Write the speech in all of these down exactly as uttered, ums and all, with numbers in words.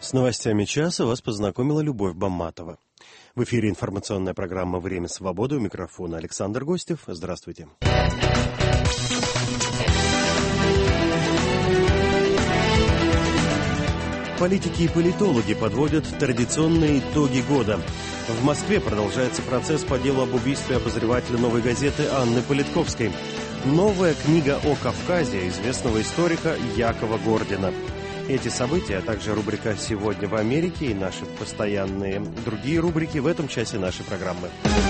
С новостями часа вас познакомила Любовь Бамматова. В эфире информационная программа «Время свободы». У микрофона Александр Гостев. Здравствуйте. Политики и политологи подводят традиционные итоги года. В Москве продолжается процесс по делу об убийстве обозревателя «Новой газеты» Анны Политковской. Новая книга о Кавказе известного историка Якова Гордина. Эти события, а также рубрика «Сегодня в Америке» и наши постоянные другие рубрики в этом часе нашей программы.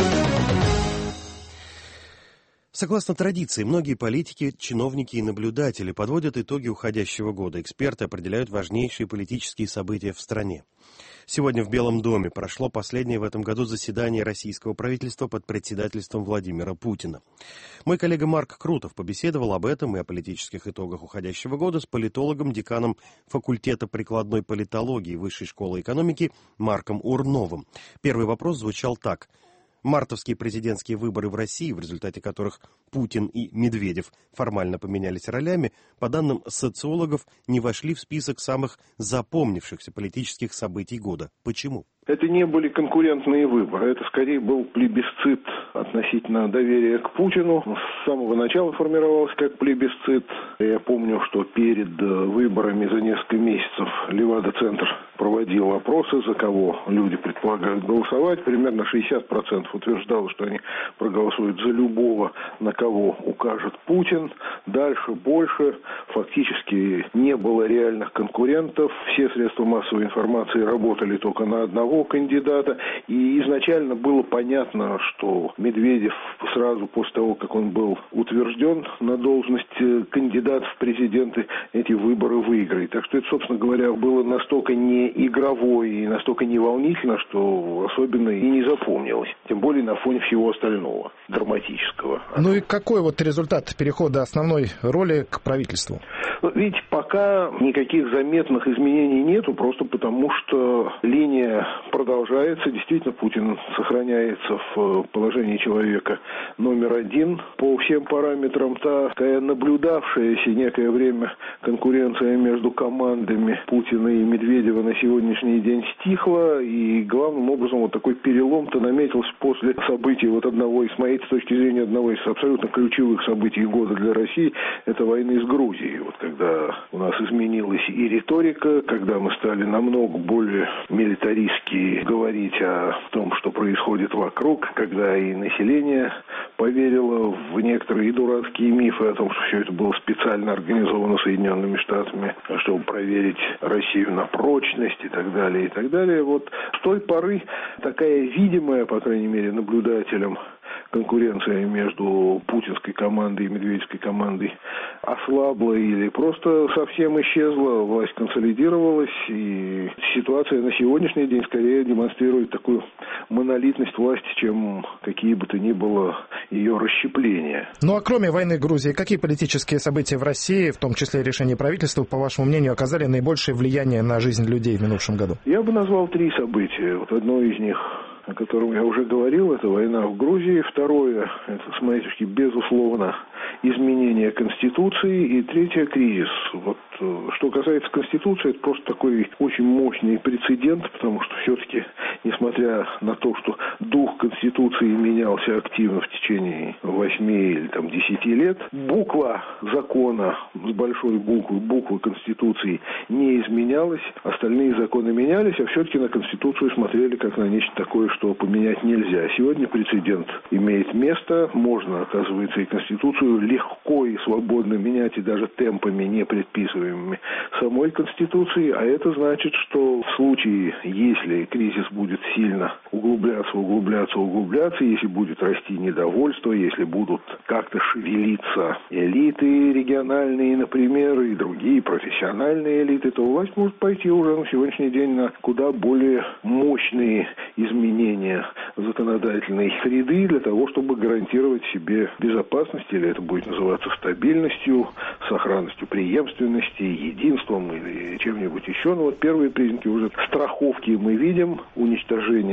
Согласно традиции, многие политики, чиновники и наблюдатели подводят итоги уходящего года. Эксперты определяют важнейшие политические события в стране. Сегодня в Белом доме прошло последнее в этом году заседание российского правительства под председательством Владимира Путина. Мой коллега Марк Крутов побеседовал об этом и о политических итогах уходящего года с политологом, деканом факультета прикладной политологии Высшей школы экономики Марком Урновым. Первый вопрос звучал так. Мартовские президентские выборы в России, в результате которых Путин и Медведев формально поменялись ролями, по данным социологов, не вошли в список самых запомнившихся политических событий года. Почему? Это не были конкурентные выборы, это скорее был плебисцит относительно доверия к Путину. С самого начала формировался как плебисцит. Я помню, что перед выборами за несколько месяцев Левада-центр проводил опросы, за кого люди предполагают голосовать. Примерно шестьдесят процентов утверждало, что они проголосуют за любого, на кого укажет Путин. Дальше больше. Фактически не было реальных конкурентов. Все средства массовой информации работали только на одного кандидата. И изначально было понятно, что Медведев сразу после того, как он был утвержден на должность кандидата в президенты, эти выборы выиграет. Так что это, собственно говоря, было настолько не игровое и настолько не волнительно, что особенно и не запомнилось. Тем более на фоне всего остального, драматического. Ну и какой вот результат перехода основной роли к правительству? Видите, пока никаких заметных изменений нету, просто потому что линия продолжается. Действительно, Путин сохраняется в положении человека номер один по всем параметрам. Та такая наблюдавшаяся некое время конкуренция между командами Путина и Медведева на сегодняшний день стихла. И главным образом вот такой перелом-то наметился после событий вот одного из, с моей точки зрения, одного из абсолютно ключевых событий года для России, это войны с Грузией. Вот когда у нас изменилась и риторика, когда мы стали намного более милитаристски говорить о том, что происходит вокруг, когда и население поверило в некоторые дурацкие мифы о том, что все это было специально организовано Соединенными Штатами, чтобы проверить Россию на прочность и так далее, и так далее. Вот с той поры такая видимая, по крайней мере, наблюдателям, конкуренция между путинской командой и медведевской командой ослабла или просто совсем исчезла, власть консолидировалась, и ситуация на сегодняшний день скорее демонстрирует такую монолитность власти, чем какие бы то ни было ее расщепления. Ну а кроме войны в Грузии, какие политические события в России, в том числе решения правительства, по вашему мнению, оказали наибольшее влияние на жизнь людей в минувшем году? Я бы назвал три события. Вот одно из них, о котором я уже говорил, это война в Грузии. Второе, это, с моей точки, безусловно, изменение Конституции. И третье, кризис. Вот что касается Конституции, это просто такой очень мощный прецедент, потому что все-таки, несмотря на то, что дух Конституции менялся активно в течение восьми или там десяти лет, буква закона с большой буквы, буква Конституции не изменялась, остальные законы менялись, а все-таки на Конституцию смотрели как на нечто такое, что поменять нельзя. Сегодня прецедент имеет место, можно, оказывается, и Конституцию легко и свободно менять, и даже темпами не предписываемыми самой Конституции, а это значит, что в случае, если кризис будет сильно углубляться, углубляться, углубляться, если будет расти недовольство, если будут как-то шевелиться элиты региональные, например, и другие профессиональные элиты, то власть может пойти уже на сегодняшний день на куда более мощные изменения законодательной среды для того, чтобы гарантировать себе безопасность, или это будет называться стабильностью, сохранностью преемственности, единством или чем-нибудь еще. Но вот первые признаки уже страховки мы видим, уничтожение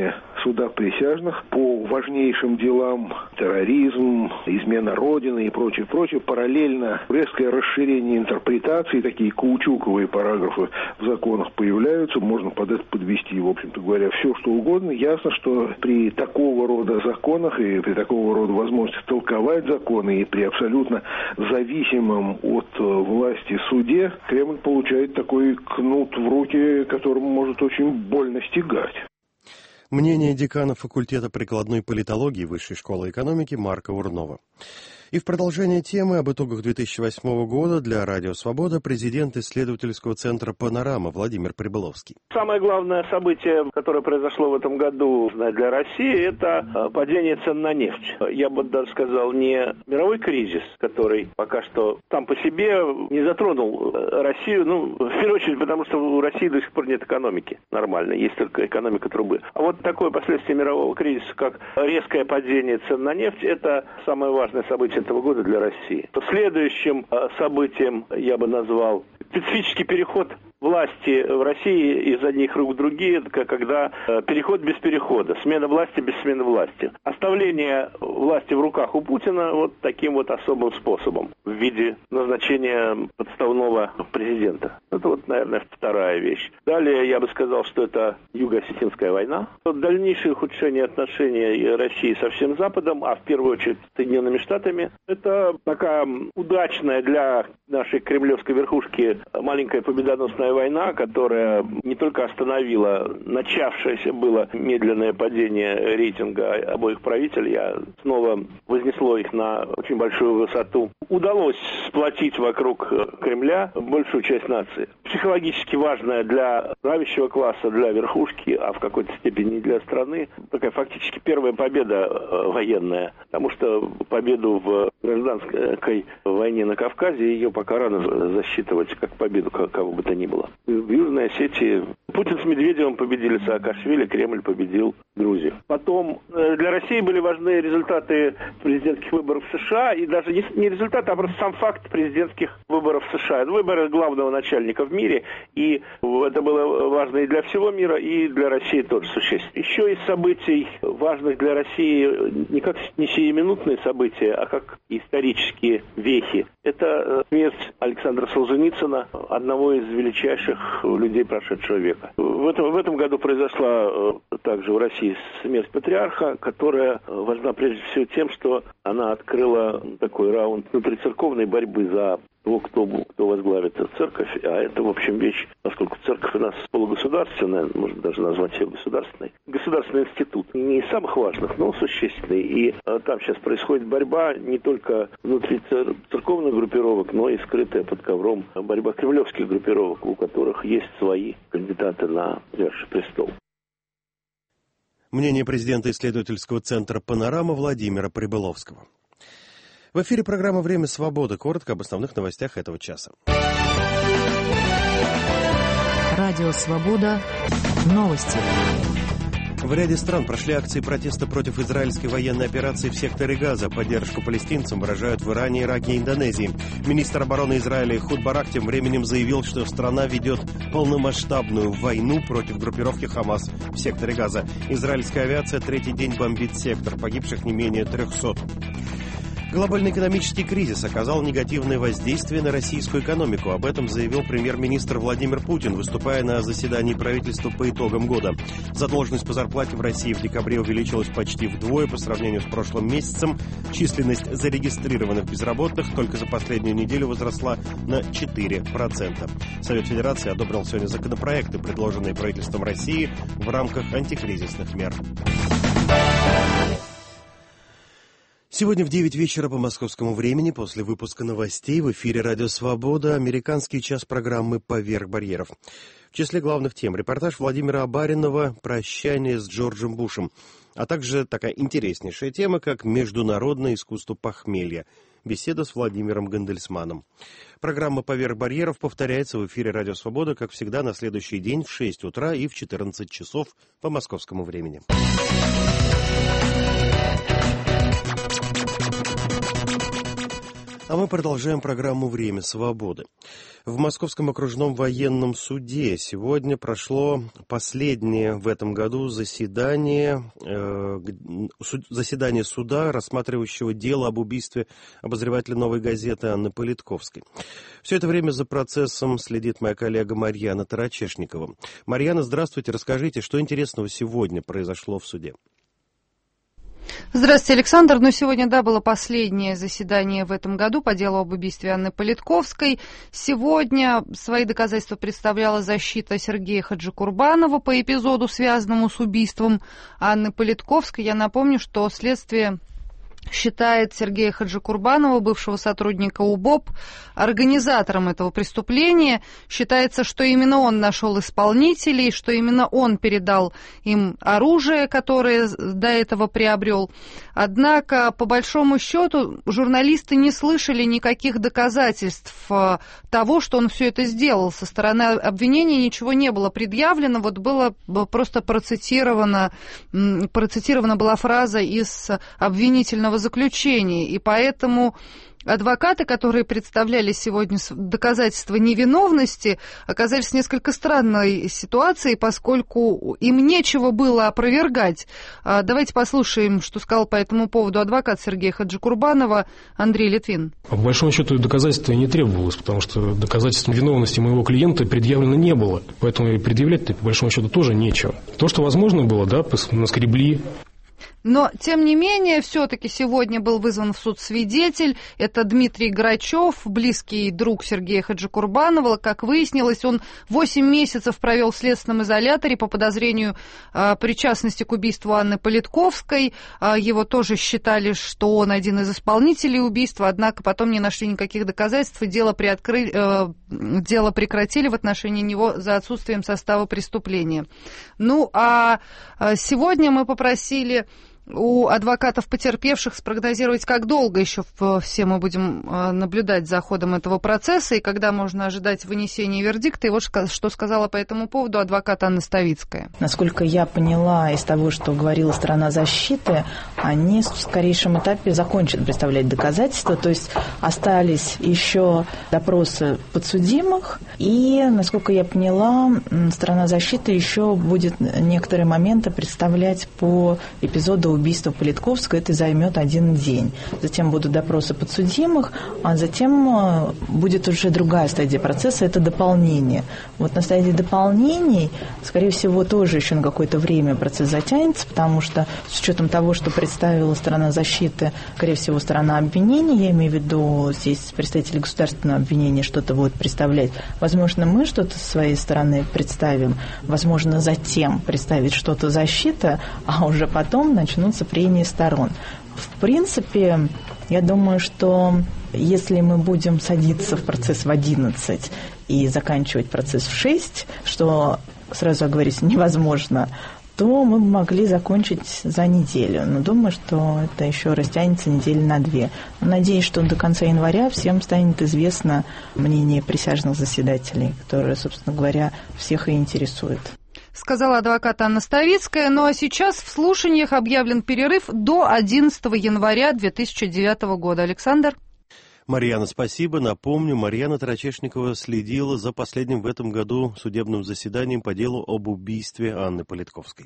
суда присяжных по важнейшим делам: терроризм, измена Родины и прочее, прочее. Параллельно резкое расширение интерпретации, такие каучуковые параграфы в законах появляются. Можно под это подвести, в общем-то говоря, все, что угодно. Ясно, что при такого рода законах и при такого рода возможности толковать законы и при абсолютно зависимом от власти суде Кремль получает такой кнут в руки, которому может очень больно стягать. Мнение декана факультета прикладной политологии Высшей школы экономики Марка Урнова. И в продолжение темы об итогах две тысячи восьмого года для Радио Свобода президент исследовательского центра «Панорама» Владимир Прибыловский. Самое главное событие, которое произошло в этом году для России, это падение цен на нефть. Я бы даже сказал, не мировой кризис, который пока что сам по себе не затронул Россию, ну, в первую очередь, потому что у России до сих пор нет экономики нормальной, есть только экономика трубы. А вот такое последствие мирового кризиса, как резкое падение цен на нефть, это самое важное событие этого года для России. Следующим событием я бы назвал специфический переход власти в России из одних рук в другие, когда переход без перехода, смена власти без смены власти. Оставление власти в руках у Путина вот таким вот особым способом в виде назначения подставного президента. Это вот, наверное, вторая вещь. Далее я бы сказал, что это Юго-Осетинская война. Дальнейшее ухудшение отношений России со всем Западом, а в первую очередь с Соединенными Штатами. Это такая удачная для нашей кремлевской верхушки маленькая победоносная война, которая не только остановила начавшееся было медленное падение рейтинга обоих правителей, а снова вознесло их на очень большую высоту. Удалось сплотить вокруг Кремля большую часть нации. Психологически важная для правящего класса, для верхушки, а в какой-то степени для страны, такая фактически первая победа военная, потому что победу в гражданской войне на Кавказе ее пока рано засчитывать как победу кого бы то ни было. В Южной Осетии Путин с Медведевым победили Саакашвили, Кремль победил Грузию. Потом для России были важны результаты президентских выборов в США, и даже не результаты, а просто сам факт президентских выборов в США. Выборы главного начальника в мире, и это было важно и для всего мира, и для России тоже существенно. Еще из событий, важных для России, не как не сиюминутные события, а как исторические вехи. Это смерть Александра Солженицына, одного из величайших людей прошедшего века. В этом, в этом году произошла также в России смерть патриарха, которая важна прежде всего тем, что она открыла такой раунд внутрицерковной борьбы за того, кто, кто возглавит церковь. А это, в общем, вещь, поскольку церковь у нас полугосударственная, можно даже назвать ее государственной. Государственный институт. Не из самых важных, но существенный. И а, там сейчас происходит борьба не только внутри цер- церковных группировок, но и скрытая под ковром борьба кремлевских группировок, у которых есть свои кандидаты на первый престол. Мнение президента исследовательского центра «Панорама» Владимира Прибыловского. В эфире программа «Время свободы». Коротко об основных новостях этого часа. Радио «Свобода». Новости. В ряде стран прошли акции протеста против израильской военной операции в секторе Газа. Поддержку палестинцам выражают в Иране, Ираке и Индонезии. Министр обороны Израиля Эхуд Барак тем временем заявил, что страна ведет полномасштабную войну против группировки Хамас в секторе Газа. Израильская авиация третий день бомбит сектор. Погибших не менее трехсот. Глобальный экономический кризис оказал негативное воздействие на российскую экономику. Об этом заявил премьер-министр Владимир Путин, выступая на заседании правительства по итогам года. Задолженность по зарплате в России в декабре увеличилась почти вдвое по сравнению с прошлым месяцем. Численность зарегистрированных безработных только за последнюю неделю возросла на четыре процента. Совет Федерации одобрил сегодня законопроекты, предложенные правительством России в рамках антикризисных мер. Сегодня в девять вечера по московскому времени, после выпуска новостей, в эфире «Радио Свобода» американский час программы «Поверх барьеров». В числе главных тем репортаж Владимира Абаринова «Прощание с Джорджем Бушем», а также такая интереснейшая тема, как «Международное искусство похмелья». Беседа с Владимиром Гандельсманом. Программа «Поверх барьеров» повторяется в эфире «Радио Свобода», как всегда, на следующий день в шесть утра и в четырнадцать часов по московскому времени. А мы продолжаем программу «Время свободы». В Московском окружном военном суде сегодня прошло последнее в этом году заседание, э, заседание суда, рассматривающего дело об убийстве обозревателя «Новой газеты» Анны Политковской. Все это время за процессом следит моя коллега Марьяна Тарачешникова. Марьяна, здравствуйте. Расскажите, что интересного сегодня произошло в суде? Здравствуйте, Александр. Ну, сегодня, да, было последнее заседание в этом году по делу об убийстве Анны Политковской. Сегодня свои доказательства представляла защита Сергея Хаджикурбанова по эпизоду, связанному с убийством Анны Политковской. Я напомню, что следствие считает Сергея Хаджикурбанова, бывшего сотрудника УБОП, организатором этого преступления. Считается, что именно он нашел исполнителей, что именно он передал им оружие, которое до этого приобрел. Однако, по большому счету, журналисты не слышали никаких доказательств того, что он все это сделал. Со стороны обвинения ничего не было предъявлено, вот было просто процитировано, процитирована была фраза из обвинительного заключения, и поэтому адвокаты, которые представляли сегодня доказательства невиновности, оказались в несколько странной ситуации, поскольку им нечего было опровергать. Давайте послушаем, что сказал по этому поводу адвокат Сергея Хаджикурбанова Андрей Литвин. По большому счету доказательства не требовалось, потому что доказательств невиновности моего клиента предъявлено не было, поэтому и предъявлять-то по большому счету тоже нечего. То, что возможно было, да, наскребли. Но, тем не менее, все-таки сегодня был вызван в суд свидетель. Это Дмитрий Грачев, близкий друг Сергея Хаджикурбанова. Как выяснилось, он восемь месяцев провел в следственном изоляторе по подозрению э, причастности к убийству Анны Политковской. Э, его тоже считали, что он один из исполнителей убийства, однако потом не нашли никаких доказательств, и дело, приоткры... э, дело прекратили в отношении него за отсутствием состава преступления. Ну, а сегодня мы попросили у адвокатов потерпевших спрогнозировать, как долго еще все мы будем наблюдать за ходом этого процесса и когда можно ожидать вынесения вердикта. И вот что сказала по этому поводу адвокат Анна Ставицкая. Насколько я поняла из того, что говорила сторона защиты, они в скорейшем этапе закончат представлять доказательства, то есть остались еще допросы подсудимых, и, насколько я поняла, сторона защиты еще будет некоторые моменты представлять по эпизоду убийства Политковской. Это займет один день. Затем будут допросы подсудимых, а затем будет уже другая стадия процесса, это дополнение. Вот на стадии дополнений, скорее всего, тоже еще на какое-то время процесс затянется, потому что с учетом того, что представила сторона защиты, скорее всего, сторона обвинения, я имею в виду здесь представители государственного обвинения что-то будут представлять, возможно, мы что-то со своей стороны представим, возможно, затем представит что-то защита, а уже потом начнутся прения сторон. В принципе, я думаю, что если мы будем садиться в процесс в одиннадцать и заканчивать процесс в шесть, что, сразу оговорюсь, невозможно, то мы бы могли закончить за неделю. Но думаю, что это еще растянется недели на две. Надеюсь, что до конца января всем станет известно мнение присяжных заседателей, которое, собственно говоря, всех и интересует. Сказала адвокат Анна Ставицкая. Ну а сейчас в слушаниях объявлен перерыв до одиннадцатого января две тысячи девятого года. Александр? Марьяна, спасибо. Напомню, Марьяна Тарачешникова следила за последним в этом году судебным заседанием по делу об убийстве Анны Политковской.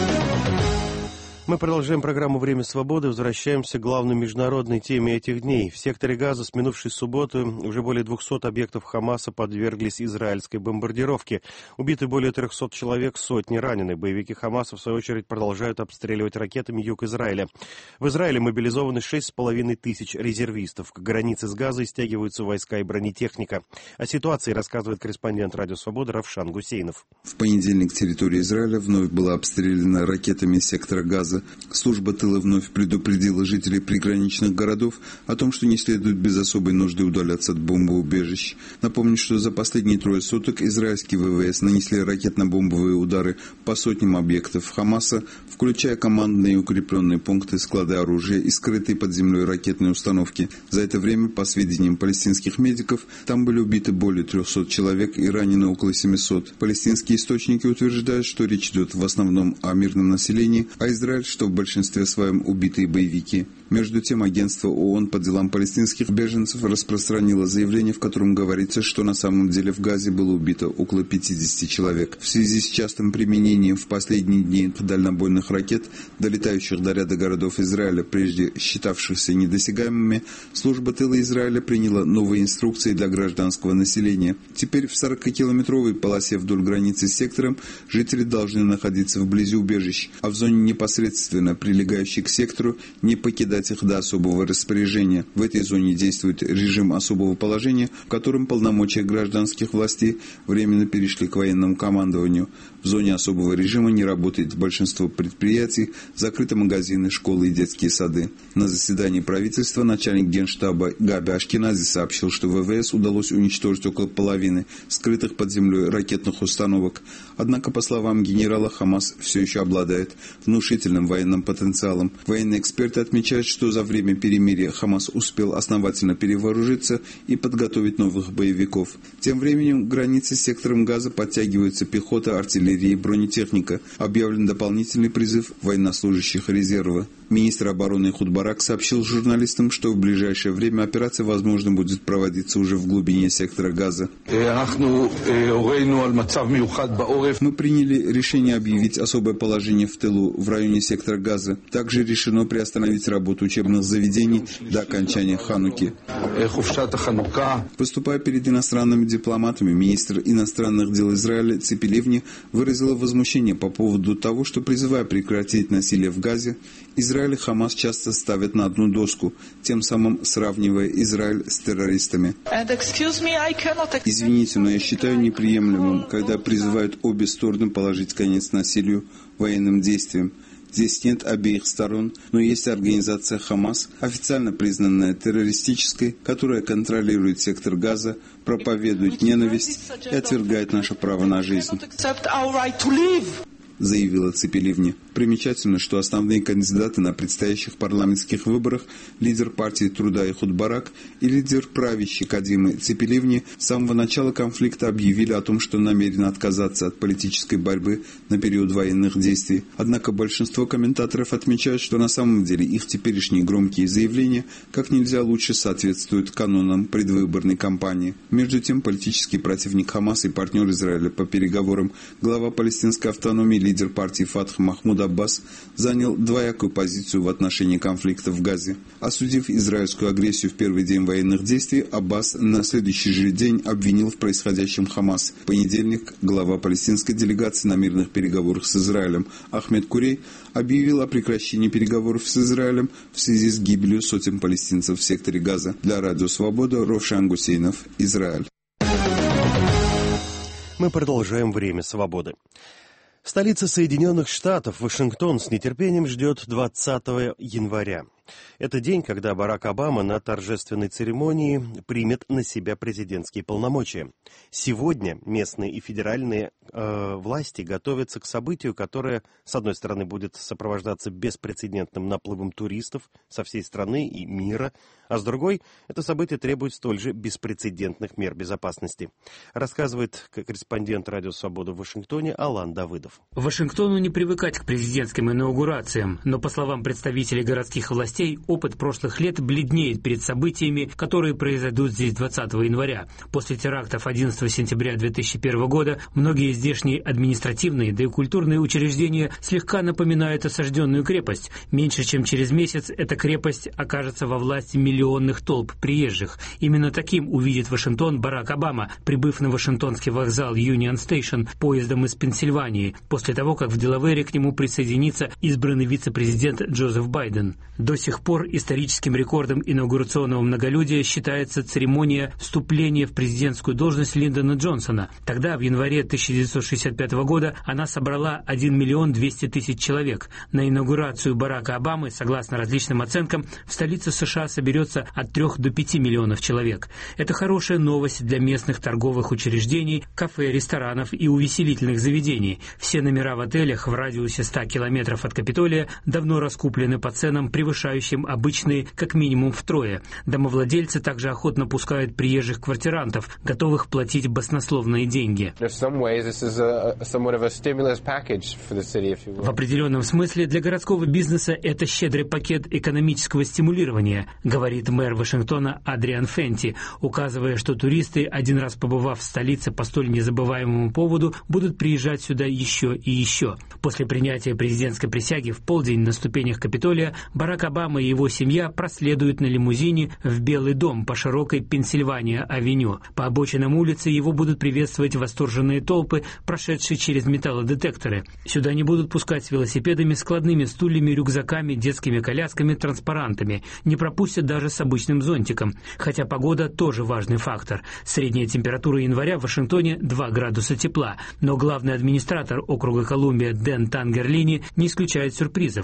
Мы продолжаем программу «Время свободы». Возвращаемся к главной международной теме этих дней. В секторе Газа с минувшей субботы уже более двухсот объектов Хамаса подверглись израильской бомбардировке. Убиты более трехсот человек, сотни ранены. Боевики Хамаса, в свою очередь, продолжают обстреливать ракетами юг Израиля. В Израиле мобилизованы шесть с половиной тысяч резервистов. К границе с Газой стягиваются войска и бронетехника. О ситуации рассказывает корреспондент «Радио Свобода» Равшан Гусейнов. В понедельник территория Израиля вновь была обстреляна ракетами сектора Газа. Служба тыла вновь предупредила жителей приграничных городов о том, что не следует без особой нужды удаляться от бомбоубежищ. Напомню, что за последние трое суток израильские ВВС нанесли ракетно-бомбовые удары по сотням объектов Хамаса, включая командные укрепленные пункты, склады оружия и скрытые под землей ракетные установки. За это время, по сведениям палестинских медиков, там были убиты более трехсот человек и ранены около семисот. Палестинские источники утверждают, что речь идет в основном о мирном населении, а Израиль Израиль, что в большинстве своем убитые боевики. Между тем, агентство ООН по делам палестинских беженцев распространило заявление, в котором говорится, что на самом деле в Газе было убито около пятидесяти человек. В связи с частым применением в последние дни дальнобойных ракет, долетающих до ряда городов Израиля, прежде считавшихся недосягаемыми, служба тыла Израиля приняла новые инструкции для гражданского населения. Теперь в сорокакилометровой полосе вдоль границы с сектором жители должны находиться вблизи убежищ, а в зоне непосредственно прилегающей к сектору не покидать их до особого распоряжения. В этой зоне действует режим особого положения, в котором полномочия гражданских властей временно перешли к военному командованию. В зоне особого режима не работает большинство предприятий, закрыты магазины, школы и детские сады. На заседании правительства начальник генштаба Габи Ашкенази сообщил, что ВВС удалось уничтожить около половины скрытых под землей ракетных установок. Однако, по словам генерала, Хамас все еще обладает внушительным военным потенциалом. Военные эксперты отмечают, что за время перемирия Хамас успел основательно перевооружиться и подготовить новых боевиков. Тем временем к границе с сектором Газа подтягиваются пехота, артиллерия и бронетехника. Объявлен дополнительный призыв военнослужащих резерва. Министр обороны Эхуд Барак сообщил журналистам, что в ближайшее время операция, возможно, будет проводиться уже в глубине сектора Газа. Мы приняли решение объявить особое положение в тылу в районе сектора Газа. Также решено приостановить работу учебных заведений до окончания Хануки. Выступая перед иностранными дипломатами, министр иностранных дел Израиля Ципи Ливни выразила возмущение по поводу того, что, призывая прекратить насилие в Газе, Израиль и Хамас часто ставят на одну доску, тем самым сравнивая Израиль с террористами. Извините, но я считаю неприемлемым, когда призывают обе стороны положить конец насилию, военным действиям. Здесь нет обеих сторон, но есть организация Хамас, официально признанная террористической, которая контролирует сектор Газа, проповедует ненависть и отвергает наше право на жизнь, заявила Ципи Ливни. Примечательно, что основные кандидаты на предстоящих парламентских выборах, лидер партии труда Эхуд Барак и лидер правящей Кадимы Ципи Ливни, с самого начала конфликта объявили о том, что намерены отказаться от политической борьбы на период военных действий. Однако большинство комментаторов отмечают, что на самом деле их теперешние громкие заявления как нельзя лучше соответствуют канонам предвыборной кампании. Между тем, политический противник Хамаса и партнер Израиля по переговорам, глава палестинской автономии, лидер партии Фатх Махмуд Аббас, занял двоякую позицию в отношении конфликта в Газе. Осудив израильскую агрессию в первый день военных действий, Аббас на следующий же день обвинил в происходящем Хамас. В понедельник глава палестинской делегации на мирных переговорах с Израилем Ахмед Курей объявил о прекращении переговоров с Израилем в связи с гибелью сотен палестинцев в секторе Газа. Для Радио Свобода Ровшан Гусейнов, Израиль. Мы продолжаем «Время свободы». Столица Соединенных Штатов, Вашингтон, с нетерпением ждет двадцатого января. Это день, когда Барак Обама на торжественной церемонии примет на себя президентские полномочия. Сегодня местные и федеральные э, власти готовятся к событию, которое, с одной стороны, будет сопровождаться беспрецедентным наплывом туристов со всей страны и мира, а с другой, это событие требует столь же беспрецедентных мер безопасности. Рассказывает корреспондент Радио Свобода в Вашингтоне Алан Давыдов. Вашингтону не привыкать к президентским инаугурациям, но, по словам представителей городских властей, опыт прошлых лет бледнеет перед событиями, которые произойдут здесь двадцатого января. После терактов одиннадцатого сентября две тысячи первого года многие здешние административные, да и культурные учреждения слегка напоминают осажденную крепость. Меньше чем через месяц эта крепость окажется во власти миллионных толп приезжих. Именно таким увидит Вашингтон Барак Обама, прибыв на Вашингтонский вокзал Юнион Стейшн поездом из Пенсильвании, после того, как в Делавере к нему присоединится избранный вице-президент Джозеф Байден. До сих пор историческим рекордом инаугурационного многолюдия считается церемония вступления в президентскую должность Линдона Джонсона. Тогда, в январе тысяча девятьсот шестьдесят пятого года, она собрала один миллион двести тысяч человек. На инаугурацию Барака Обамы, согласно различным оценкам, в столице США соберется от трёх до пяти миллионов человек. Это хорошая новость для местных торговых учреждений, кафе, ресторанов и увеселительных заведений. Все номера в отелях в радиусе ста километров от Капитолия давно раскуплены по ценам, превышающим превышающим обычные как минимум втрое. Домовладельцы также охотно пускают приезжих квартирантов, готовых платить баснословные деньги. В определенном смысле для городского бизнеса это щедрый пакет экономического стимулирования, говорит мэр Вашингтона Адриан Фенти, указывая, что туристы, один раз побывав в столице по столь незабываемому поводу, будут приезжать сюда еще и еще. После принятия президентской присяги в полдень на ступенях Капитолия Барак Обама и его семья проследуют на лимузине в Белый дом по широкой Пенсильвания-авеню. По обочинам улицы его будут приветствовать восторженные толпы, прошедшие через металлодетекторы. Сюда не будут пускать с велосипедами, складными стульями, рюкзаками, детскими колясками, транспарантами. Не пропустят даже с обычным зонтиком. Хотя погода тоже важный фактор. Средняя температура января в Вашингтоне два градуса тепла. Но главный администратор округа Колумбия Дэн Тангерлини не исключает сюрпризов.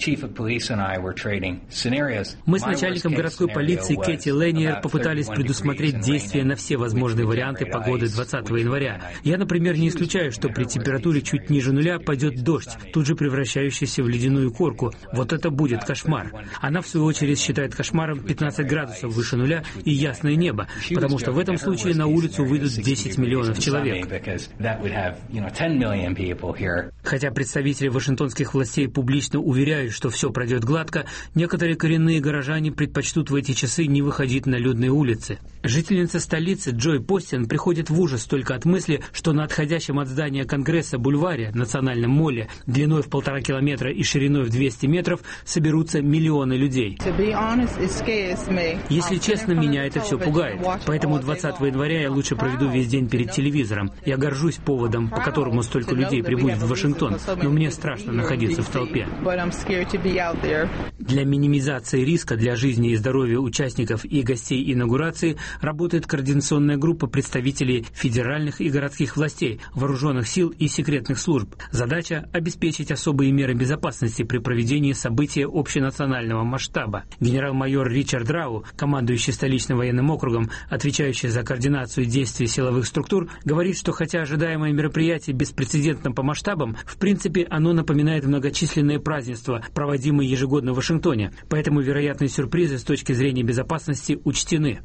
Мы с начальником городской полиции Кэти Лэниер попытались предусмотреть действия на все возможные варианты погоды двадцатого января. Я, например, не исключаю, что при температуре чуть ниже нуля пойдет дождь, тут же превращающийся в ледяную корку. Вот это будет кошмар. Она, в свою очередь, считает кошмаром пятнадцать градусов выше нуля и ясное небо, потому что в этом случае на улицу выйдут десять миллионов человек. Хотя представители вашингтонских властей публично уверяют, что все пройдет гладко, некоторые коренные горожане предпочтут в эти часы не выходить на людные улицы. Жительница столицы Джой Постин приходит в ужас только от мысли, что на отходящем от здания Конгресса бульваре, национальном молле, длиной в полтора километра и шириной в двести метров, соберутся миллионы людей. Если честно, меня это все пугает. Поэтому двадцатого января я лучше проведу весь день перед телевизором. Я горжусь поводом, по которому столько людей прибудет в Вашингтон, но мне страшно находиться в толпе. Для минимизации риска для жизни и здоровья участников и гостей инаугурации работает координационная группа представителей федеральных и городских властей, вооруженных сил и секретных служб. Задача – обеспечить особые меры безопасности при проведении события общенационального масштаба. Генерал-майор Ричард Рау, командующий столичным военным округом, отвечающий за координацию действий силовых структур, говорит, что хотя ожидаемое мероприятие беспрецедентно по масштабам, в принципе оно напоминает многочисленные празднества, проводимые ежегодно в Вашингтоне, поэтому вероятные сюрпризы с точки зрения безопасности учтены.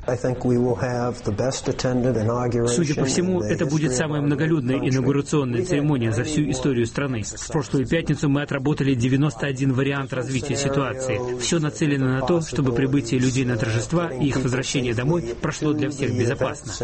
Судя по всему, это будет самая многолюдная инаугурационная церемония за всю историю страны. В прошлую пятницу мы отработали девяносто один вариант развития ситуации. Все нацелено на то, чтобы прибытие людей на торжества и их возвращение домой прошло для всех безопасно.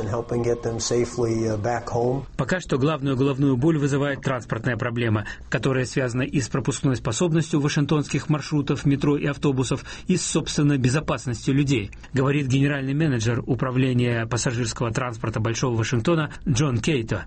Пока что главную головную боль вызывает транспортная проблема, которая связана и с пропускной способностью вашингтонских маршрутов, метро и автобусов, и с собственной безопасностью людей, говорит генеральный менеджер управления пассажирского транспорта Большого Вашингтона Джон Кейто.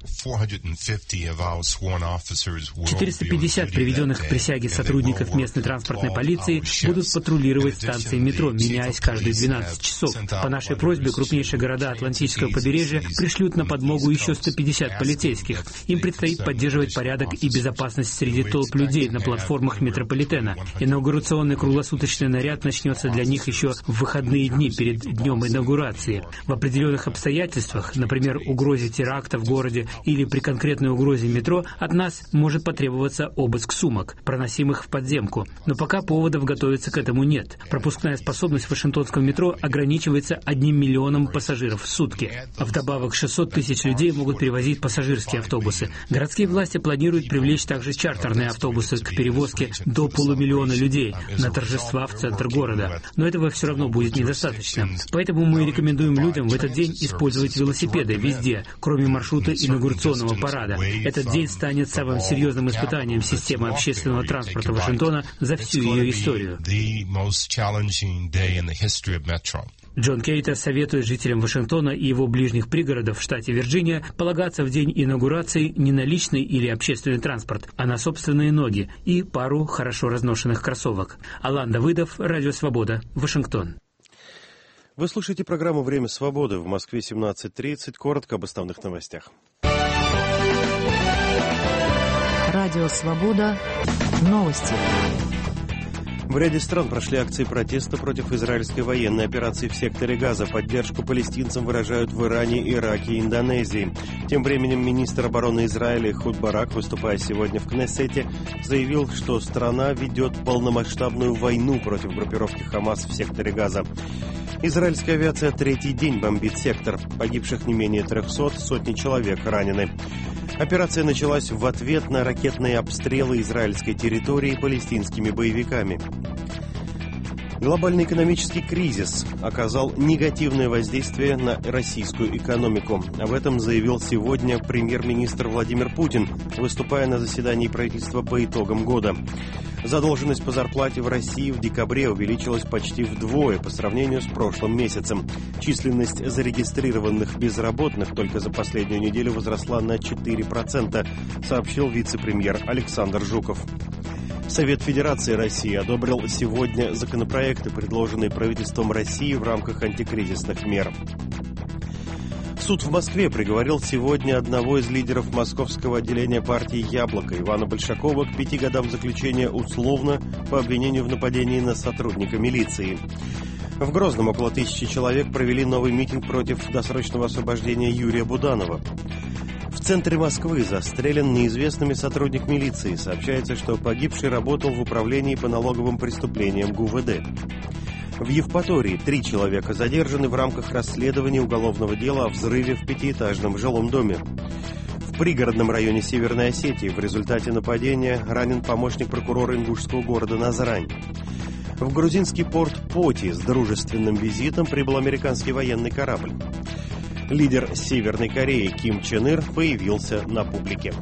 четыреста пятьдесят приведенных к присяге сотрудников местной транспортной полиции будут патрулировать станции метро, меняясь каждые двенадцать часов. По нашей просьбе крупнейшие города Атлантического побережья пришлют на подмогу еще сто пятьдесят полицейских. Им предстоит поддерживать порядок и безопасность среди толп людей на платформах метрополитена. Инаугурационный круглосуточный наряд начнется для них еще в выходные дни перед днем инаугурации. В определенных обстоятельствах, например, угрозе теракта в городе или при конкретной угрозе метро, от нас может потребоваться обыск сумок, проносимых в подземку. Но пока поводов готовиться к этому нет. Пропускная способность вашингтонского метро ограничивается одним миллионом пассажиров в сутки. Вдобавок, шестьсот тысяч людей могут перевозить пассажирские автобусы. Городские власти планируют привлечь также чартерные автобусы к перевозке до полумиллиона людей на торжества в центр города. Но этого все равно будет недостаточно. Поэтому мы рекомендуем людям в этот день использовать велосипеды везде, кроме маршрута инаугурационного парада. Этот день станет самым серьезным испытанием системы общественного транспорта Вашингтона за всю ее историю. Джон Кейто советует жителям Вашингтона и его ближних пригородов в штате Вирджиния полагаться в день инаугурации не на личный или общественный транспорт, а на собственные ноги и пару хорошо разношенных кроссовок. Алан Давыдов, Радио Свобода, Вашингтон. Вы слушаете программу «Время свободы». В Москве семнадцать тридцать. Коротко об основных новостях. Радио Свобода. Новости. В ряде стран прошли акции протеста против израильской военной операции в секторе Газа. Поддержку палестинцам выражают в Иране, Ираке и Индонезии. Тем временем министр обороны Израиля Эхуд Барак, выступая сегодня в Кнессете, заявил, что страна ведет полномасштабную войну против группировки Хамас в секторе Газа. Израильская авиация третий день бомбит сектор. Погибших не менее трехсот, сотни человек ранены. Операция началась в ответ на ракетные обстрелы израильской территории палестинскими боевиками. Глобальный экономический кризис оказал негативное воздействие на российскую экономику. Об этом заявил сегодня премьер-министр Владимир Путин, выступая на заседании правительства по итогам года. Задолженность по зарплате в России в декабре увеличилась почти вдвое по сравнению с прошлым месяцем. Численность зарегистрированных безработных только за последнюю неделю возросла на четыре процента, сообщил вице-премьер Александр Жуков. Совет Федерации России одобрил сегодня законопроекты, предложенные правительством России в рамках антикризисных мер. Суд в Москве приговорил сегодня одного из лидеров московского отделения партии «Яблоко» Ивана Большакова к пяти годам заключения условно по обвинению в нападении на сотрудника милиции. В Грозном около тысячи человек провели новый митинг против досрочного освобождения Юрия Буданова. В центре Москвы застрелен неизвестными сотрудник милиции. Сообщается, что погибший работал в управлении по налоговым преступлениям ГУВД. В Евпатории три человека задержаны в рамках расследования уголовного дела о взрыве в пятиэтажном жилом доме. В пригородном районе Северной Осетии в результате нападения ранен помощник прокурора ингушского города Назрань. В грузинский порт Поти с дружественным визитом прибыл американский военный корабль. Лидер Северной Кореи Ким Чен Ир появился на публике.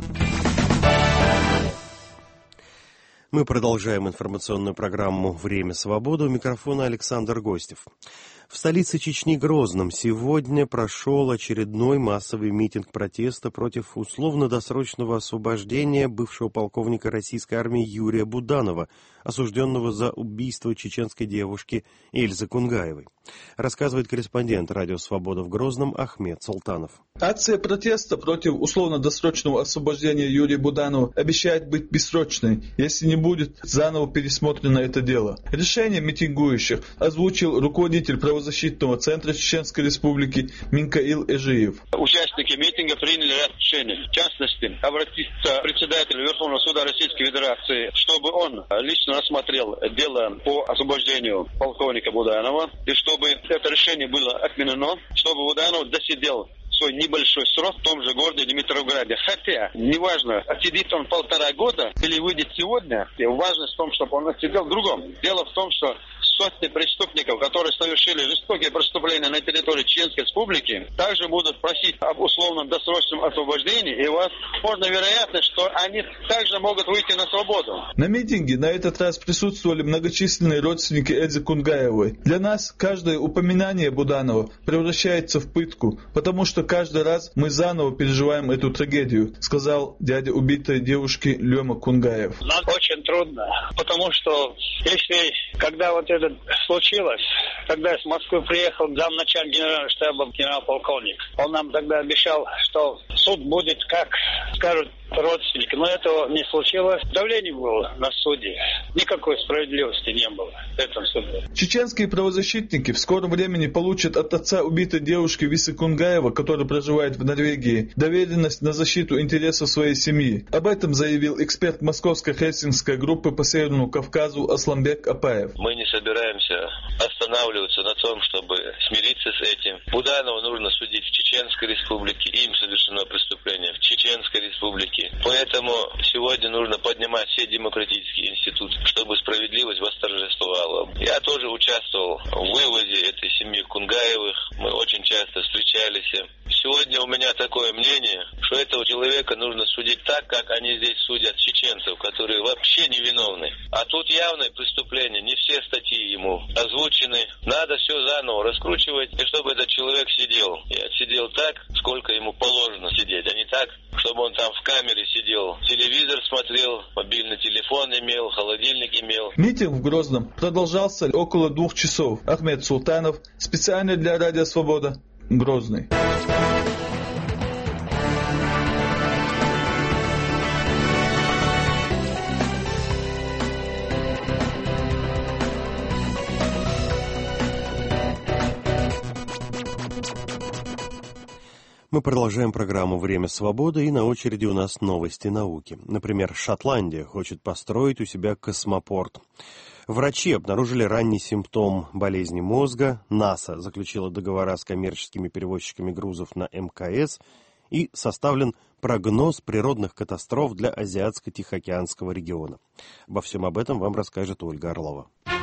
Мы продолжаем информационную программу «Время свободы». У микрофона Александр Гостев. В столице Чечни Грозном сегодня прошел очередной массовый митинг протеста против условно-досрочного освобождения бывшего полковника российской армии Юрия Буданова, осужденного за убийство чеченской девушки Эльзы Кунгаевой. Рассказывает корреспондент «Радио Свобода» в Грозном Ахмед Султанов. Акция протеста против условно-досрочного освобождения Юрия Буданова обещает быть бессрочной, если не будет заново пересмотрено это дело. Решение митингующих озвучил руководитель правозащитного центра Чеченской Республики Минкаил Эжиев. Участники митинга приняли ряд решений. В частности, обратиться к председателю Верховного суда Российской Федерации, чтобы он лично рассмотрел дело по освобождению полковника Буданова, и чтобы это решение было отменено, чтобы Буданов досидел свой небольшой срок в том же городе Димитровграде. Хотя, неважно, отсидит он полтора года или выйдет сегодня, важность в том, чтобы он отсидел в другом. Дело в том, что сотни преступников, которые совершили жестокие преступления на территории Чеченской Республики, также будут просить об условном досрочном освобождении, и возможно вероятность, что они также могут выйти на свободу. На митинге на этот раз присутствовали многочисленные родственники Эльзы Кунгаевой. Для нас каждое упоминание Буданова превращается в пытку, потому что каждый раз мы заново переживаем эту трагедию, сказал дядя убитой девушки Лема Кунгаев. Нам очень трудно, потому что если, когда вот это случилось, когда из Москвы приехал замначальник генерального штаба генерал-полковник, он нам тогда обещал, что суд будет, как скажут родственники, но этого не случилось. Давление было на суде. Никакой справедливости не было в этом суде. Чеченские правозащитники в скором времени получат от отца убитой девушки Висы Кунгаева, который проживает в Норвегии, доверенность на защиту интересов своей семьи. Об этом заявил эксперт Московской хельсинской группы по Северному Кавказу Асланбек Апаев. Мы не собираемся останавливаться на том, чтобы смириться с этим. Буданова нужно судить в Чеченской Республике. Им совершено преступление в Чеченской Республике. Поэтому сегодня нужно поднимать все демократические институты, чтобы справедливость восторжествовала. Я тоже участвовал в вывозе этой семьи Кунгаевых. Мы очень часто встречались. Сегодня у меня такое мнение, что этого человека нужно судить так, как они здесь судят чеченцев, которые вообще невиновны. А тут явное преступление, не все статьи ему озвучены. Надо все заново раскручивать, и чтобы этот человек сидел. И отсидел так, сколько ему положено сидеть, а не так, чтобы он там в камере сидел, телевизор смотрел, мобильный телефон имел, холодильник имел. Митинг в Грозном продолжался около двух часов. Ахмед Султанов, специально для Радио Свобода, Грозный. Мы продолжаем программу «Время свободы», и на очереди у нас новости науки. Например, Шотландия хочет построить у себя космопорт. Врачи обнаружили ранний симптом болезни мозга, НАСА заключила договора с коммерческими перевозчиками грузов на эм ка эс, и составлен прогноз природных катастроф для Азиатско-Тихоокеанского региона. Обо всем об этом вам расскажет Ольга Орлова.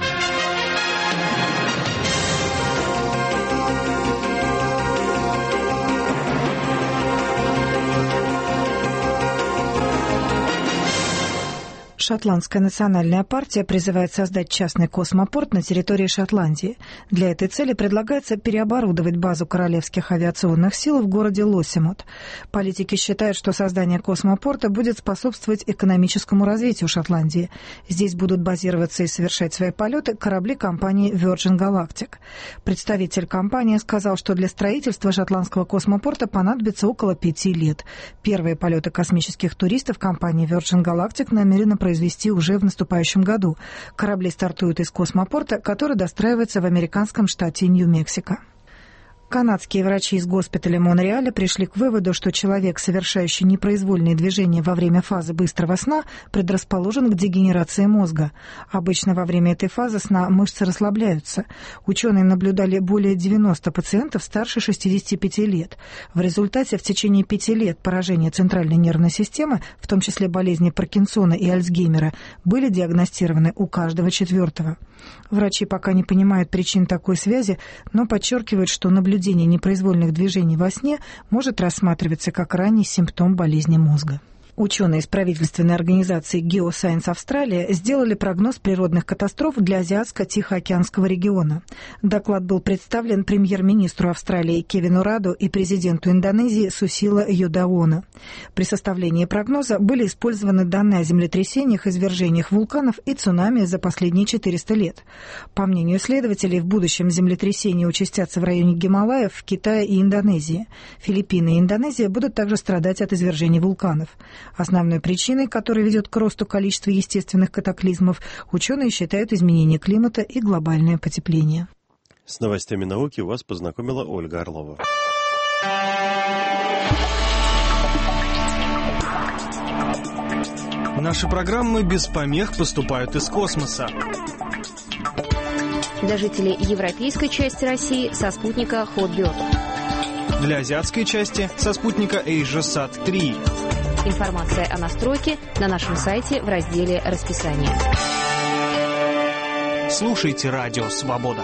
Шотландская национальная партия призывает создать частный космопорт на территории Шотландии. Для этой цели предлагается переоборудовать базу Королевских авиационных сил в городе Лоссимут. Политики считают, что создание космопорта будет способствовать экономическому развитию Шотландии. Здесь будут базироваться и совершать свои полеты корабли компании Virgin Galactic. Представитель компании сказал, что для строительства шотландского космопорта понадобится около пяти лет. Первые полеты космических туристов компании Virgin Galactic намерена произвести уже в наступающем году. Корабли стартуют из космопорта, который достраивается в американском штате Нью-Мексико. Канадские врачи из госпиталя Монреаля пришли к выводу, что человек, совершающий непроизвольные движения во время фазы быстрого сна, предрасположен к дегенерации мозга. Обычно во время этой фазы сна мышцы расслабляются. Ученые наблюдали более девяноста пациентов старше шестидесяти пяти лет. В результате в течение пяти лет поражения центральной нервной системы, в том числе болезни Паркинсона и Альцгеймера, были диагностированы у каждого четвертого. Врачи пока не понимают причин такой связи, но подчеркивают, что наблюдение непроизвольных движений во сне может рассматриваться как ранний симптом болезни мозга. Ученые из правительственной организации Geoscience Австралия сделали прогноз природных катастроф для Азиатско-Тихоокеанского региона. Доклад был представлен премьер-министру Австралии Кевину Раду и президенту Индонезии Сусило Юдаоно. При составлении прогноза были использованы данные о землетрясениях, извержениях вулканов и цунами за последние четыреста лет. По мнению исследователей, в будущем землетрясения участятся в районе Гималаев, в Китае и Индонезии. Филиппины и Индонезия будут также страдать от извержений вулканов. Основной причиной, которая ведет к росту количества естественных катаклизмов, ученые считают изменение климата и глобальное потепление. С новостями науки вас познакомила Ольга Орлова. Наши программы без помех поступают из космоса. Для жителей европейской части России со спутника Hotbird. Для азиатской части со спутника AsiaSat три. Информация о настройке на нашем сайте в разделе «Расписание». Слушайте «Радио Свобода».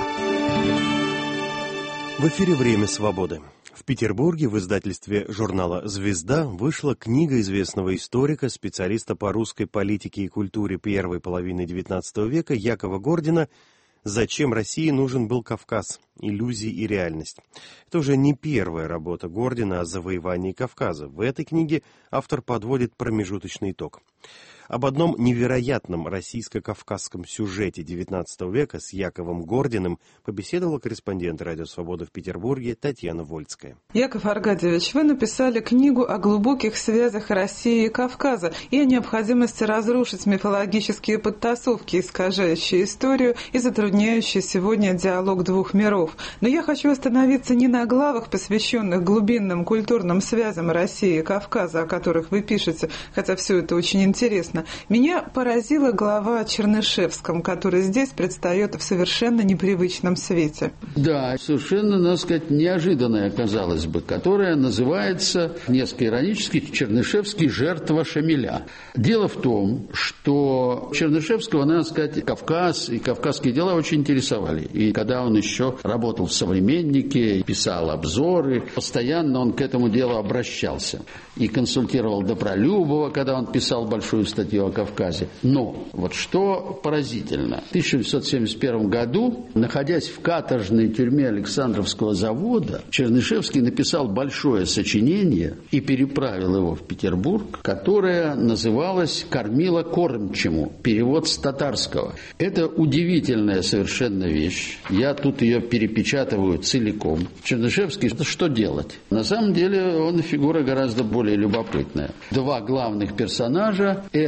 В эфире «Время свободы». В Петербурге в издательстве журнала «Звезда» вышла книга известного историка, специалиста по русской политике и культуре первой половины девятнадцатого века Якова Гордина «Зачем России нужен был Кавказ? Иллюзии и реальность». Это уже не первая работа Гордина о завоевании Кавказа. В этой книге автор подводит промежуточный итог. Об одном невероятном российско-кавказском сюжете девятнадцатого века с Яковом Гординым побеседовала корреспондент «Радио Свобода» в Петербурге Татьяна Вольская. Яков Аркадьевич, вы написали книгу о глубоких связях России и Кавказа и о необходимости разрушить мифологические подтасовки, искажающие историю и затрудняющие сегодня диалог двух миров. Но я хочу остановиться не на главах, посвященных глубинным культурным связям России и Кавказа, о которых вы пишете, хотя все это очень интересно. Меня поразила глава о Чернышевском, который здесь предстает в совершенно непривычном свете. Да, совершенно, надо сказать, неожиданная, казалось бы, которая называется, несколько иронически, Чернышевский «Жертва Шамиля». Дело в том, что Чернышевского, надо сказать, Кавказ и кавказские дела очень интересовали. И когда он еще работал в «Современнике», писал обзоры, постоянно он к этому делу обращался. И консультировал Добролюбова, когда он писал большую статью о Кавказе. Но вот что поразительно. В тысяча девятьсот семьдесят первом году, находясь в каторжной тюрьме Александровского завода, Чернышевский написал большое сочинение и переправил его в Петербург, которое называлось «Кормила кормчему», перевод с татарского. Это удивительная совершенно вещь. Я тут ее перепечатываю целиком. Чернышевский, что делать? На самом деле он фигура гораздо более любопытная. Два главных персонажа – это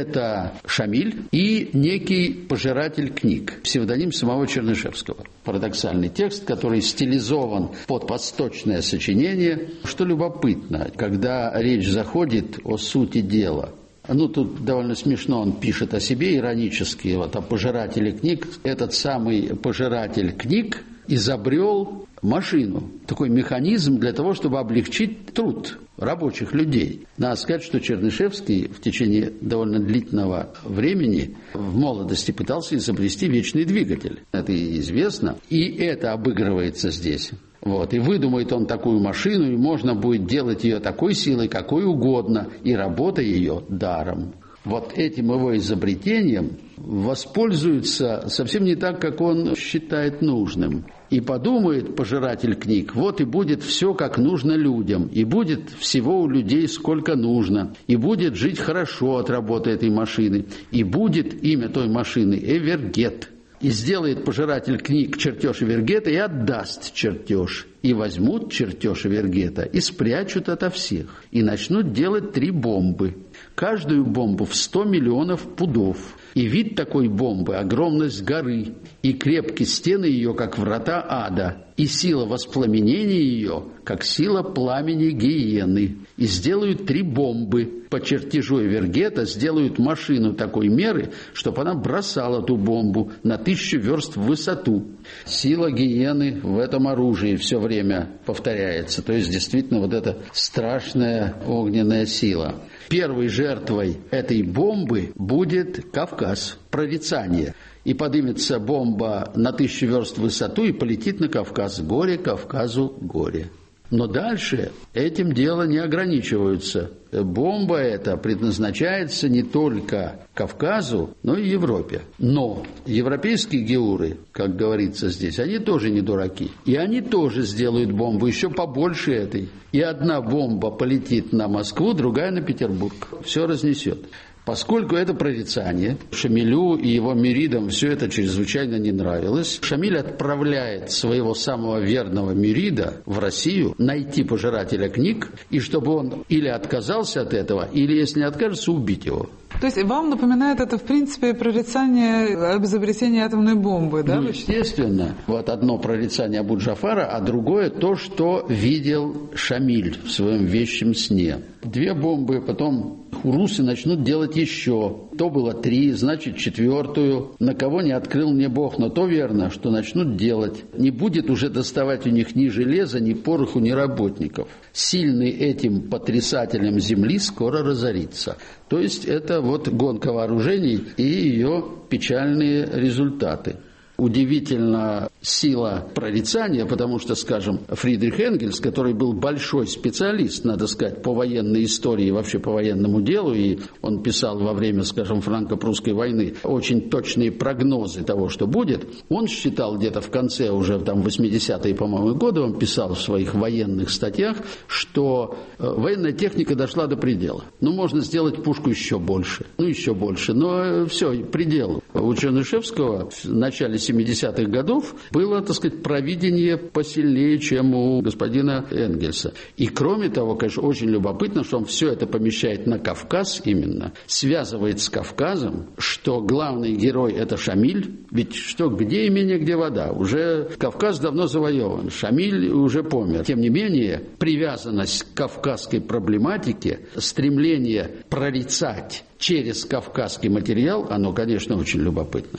Это Шамиль и некий пожиратель книг, псевдоним самого Чернышевского. Парадоксальный текст, который стилизован под восточное сочинение. Что любопытно, когда речь заходит о сути дела, ну, тут довольно смешно он пишет о себе иронически, вот о пожирателе книг. Этот самый пожиратель книг изобрел машину, такой механизм для того, чтобы облегчить труд рабочих людей. Надо сказать, что Чернышевский в течение довольно длительного времени в молодости пытался изобрести вечный двигатель. Это и известно, и это обыгрывается здесь. Вот. И выдумает он такую машину, и можно будет делать ее такой силой, какой угодно, и работа ее даром. Вот этим его изобретением воспользуются совсем не так, как он считает нужным. И подумает пожиратель книг, вот и будет все, как нужно людям, и будет всего у людей сколько нужно, и будет жить хорошо от работы этой машины, и будет имя той машины Эвергет. И сделает пожиратель книг чертеж Эвергета и отдаст чертеж. И возьмут чертеж Эвергета и спрячут ото всех. И начнут делать три бомбы. Каждую бомбу в сто миллионов пудов. И вид такой бомбы – огромность горы. И крепкие стены ее, как врата ада. И сила воспламенения ее, как сила пламени гиены. И сделают три бомбы. По чертежу Эвергета сделают машину такой меры, чтобы она бросала ту бомбу на тысячу верст в высоту. Сила гиены в этом оружии все время повторяется. То есть, действительно, вот эта страшная огненная сила. Первой жертвой этой бомбы будет Кавказ, прорицание. И поднимется бомба на тысячу верст в высоту и полетит на Кавказ. Горе Кавказу, горе. Но дальше этим дело не ограничиваются. Бомба эта предназначается не только Кавказу, но и Европе. Но европейские геуры, как говорится здесь, они тоже не дураки. И они тоже сделают бомбу еще побольше этой. И одна бомба полетит на Москву, другая на Петербург. Все разнесет. Поскольку это прорицание, Шамилю и его мюридам все это чрезвычайно не нравилось, Шамиль отправляет своего самого верного мюрида в Россию найти пожирателя книг, и чтобы он или отказался от этого, или, если не откажется, убить его. То есть вам напоминает это, в принципе, прорицание об изобретении атомной бомбы, да? Ну, естественно. Вот одно прорицание Абу-Джафара, а другое то, что видел Шамиль в своем вещем сне. Две бомбы, потом хурусы начнут делать еще. То было три, значит, четвертую. На кого не открыл мне Бог, но то верно, что начнут делать. Не будет уже доставать у них ни железа, ни пороху, ни работников. Сильный этим потрясателем земли скоро разорится. То есть это вот гонка вооружений и ее печальные результаты. Удивительна сила прорицания, потому что, скажем, Фридрих Энгельс, который был большой специалист, надо сказать, по военной истории, вообще по военному делу, и он писал во время, скажем, франко-прусской войны очень точные прогнозы того, что будет, он считал где-то в конце уже там восьмидесятые, по-моему, годы, он писал в своих военных статьях, что военная техника дошла до предела. Ну, можно сделать пушку еще больше, ну, еще больше, но все, предел. У Чернышевского в начале семидесятых годов было, так сказать, провидение посильнее, чем у господина Энгельса. И кроме того, конечно, очень любопытно, что он все это помещает на Кавказ именно, связывает с Кавказом, что главный герой – это Шамиль. Ведь что, где имение, где вода? Уже Кавказ давно завоеван, Шамиль уже помер. Тем не менее, привязанность к кавказской проблематике, стремление прорицать через кавказский материал, оно, конечно, очень любопытно.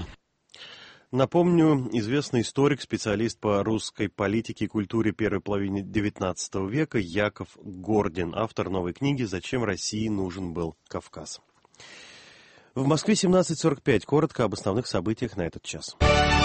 Напомню, известный историк, специалист по русской политике и культуре первой половины девятнадцатого века Яков Гордин, автор новой книги «Зачем России нужен был Кавказ». В Москве семнадцать сорок пять. Коротко об основных событиях на этот час.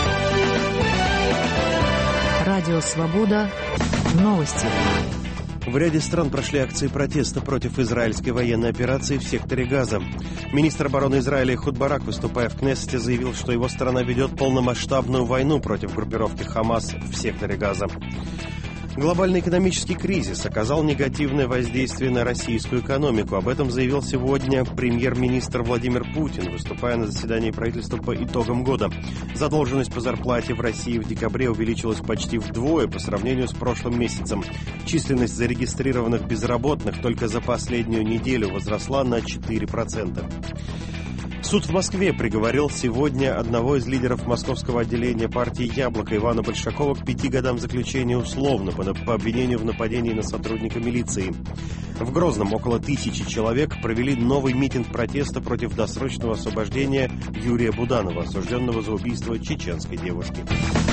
Радио «Свобода». Новости. В ряде стран прошли акции протеста против израильской военной операции в секторе Газа. Министр обороны Израиля Эхуд Барак, выступая в Кнессете, заявил, что его страна ведет полномасштабную войну против группировки Хамас в секторе Газа. Глобальный экономический кризис оказал негативное воздействие на российскую экономику. Об этом заявил сегодня премьер-министр Владимир Путин, выступая на заседании правительства по итогам года. Задолженность по зарплате в России в декабре увеличилась почти вдвое по сравнению с прошлым месяцем. Численность зарегистрированных безработных только за последнюю неделю возросла на четыре процента. Суд в Москве приговорил сегодня одного из лидеров московского отделения партии «Яблоко» Ивана Большакова к пяти годам заключения условно по, по обвинению в нападении на сотрудника милиции. В Грозном около тысячи человек провели новый митинг протеста против досрочного освобождения Юрия Буданова, осужденного за убийство чеченской девушки.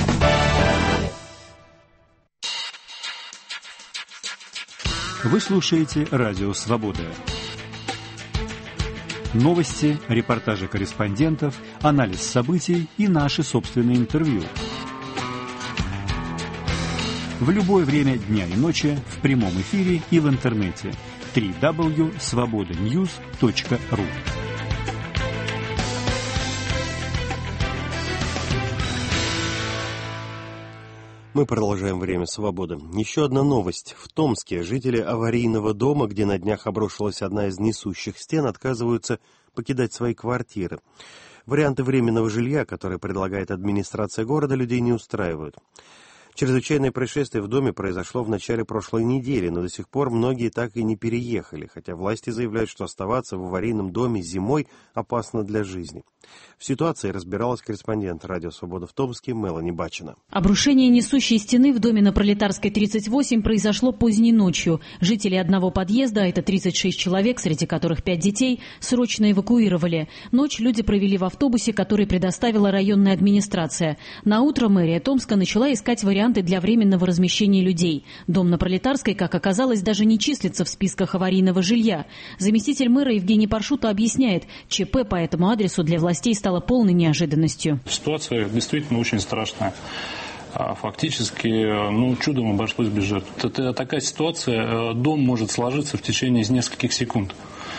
Вы слушаете «Радио Свобода». Новости, репортажи корреспондентов, анализ событий и наши собственные интервью. В любое время дня и ночи в прямом эфире и в интернете. дабл ю дабл ю дабл ю точка свобода ньюс точка ру. Мы продолжаем «Время свободы». Еще одна новость. В Томске жители аварийного дома, где на днях обрушилась одна из несущих стен, отказываются покидать свои квартиры. Варианты временного жилья, которые предлагает администрация города, людей не устраивают. Чрезвычайное происшествие в доме произошло в начале прошлой недели, но до сих пор многие так и не переехали, хотя власти заявляют, что оставаться в аварийном доме зимой опасно для жизни. В ситуации разбиралась корреспондент «Радио Свобода» в Томске Мелани Бачина. Обрушение несущей стены в доме на Пролетарской, тридцать восемь, произошло поздней ночью. Жители одного подъезда, а это тридцать шесть человек, среди которых пять детей, срочно эвакуировали. Ночь люди провели в автобусе, который предоставила районная администрация. Наутро мэрия Томска начала искать варианты для временного размещения людей. Дом на Пролетарской, как оказалось, даже не числится в списках аварийного жилья. Заместитель мэра Евгений Паршута объясняет, ЧП по этому адресу для властей стало полной неожиданностью. Ситуация действительно очень страшная. Фактически, ну, чудом обошлось без жертв. Это такая ситуация, дом может сложиться в течение нескольких секунд.